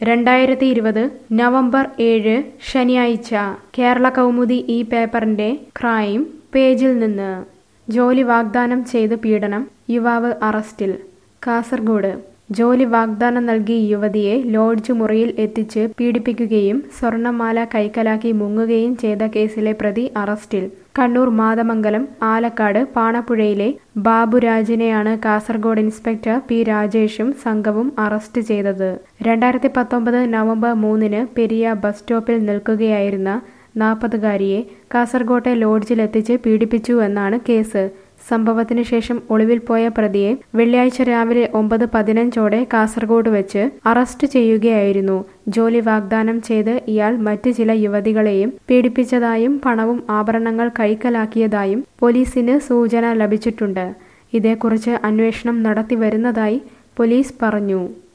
2020 November 7 ശനിയാഴ്ച കേരള കൗമുദി ഈ പേപ്പറിന്റെ ക്രൈം പേജിൽ നിന്ന് ജോലി വാഗ്ദാനം ചെയ്ത് പീഡനം യുവാവ് അറസ്റ്റിൽ കാസർഗോഡ് ജോലി വാഗ്ദാനം നൽകി യുവതിയെ ലോഡ്ജ് മുറിയിൽ എത്തിച്ച് പീഡിപ്പിക്കുകയും സ്വർണ്ണമാല കൈക്കലാക്കി മുങ്ങുകയും ചെയ്ത കേസിലെ പ്രതി അറസ്റ്റിൽ കണ്ണൂർ മാതമംഗലം ആലക്കാട് പാണപ്പുഴയിലെ ബാബുരാജിനെയാണ് കാസർഗോഡ് ഇൻസ്പെക്ടർ പി രാജേഷും സംഘവും അറസ്റ്റ് ചെയ്തത് 2019 നവംബർ 3 പെരിയ ബസ് സ്റ്റോപ്പിൽ നിൽക്കുകയായിരുന്ന 40-കാരിയെ കാസർഗോട്ടെ ലോഡ്ജിലെത്തിച്ച് പീഡിപ്പിച്ചു എന്നാണ് കേസ്. സംഭവത്തിന് ശേഷം ഒളിവിൽ പോയ പ്രതിയെ വെള്ളിയാഴ്ച രാവിലെ 9:15 കാസർഗോഡ് വെച്ച് അറസ്റ്റ് ചെയ്യുകയായിരുന്നു. ജോലി വാഗ്ദാനം ചെയ്ത് ഇയാൾ മറ്റ് ചില യുവതികളെയും പീഡിപ്പിച്ചതായും പണവും ആഭരണങ്ങൾ കൈക്കലാക്കിയതായും പോലീസിന് സൂചന ലഭിച്ചിട്ടുണ്ട്. ഇതേക്കുറിച്ച് അന്വേഷണം നടത്തി വരുന്നതായി പോലീസ് പറഞ്ഞു.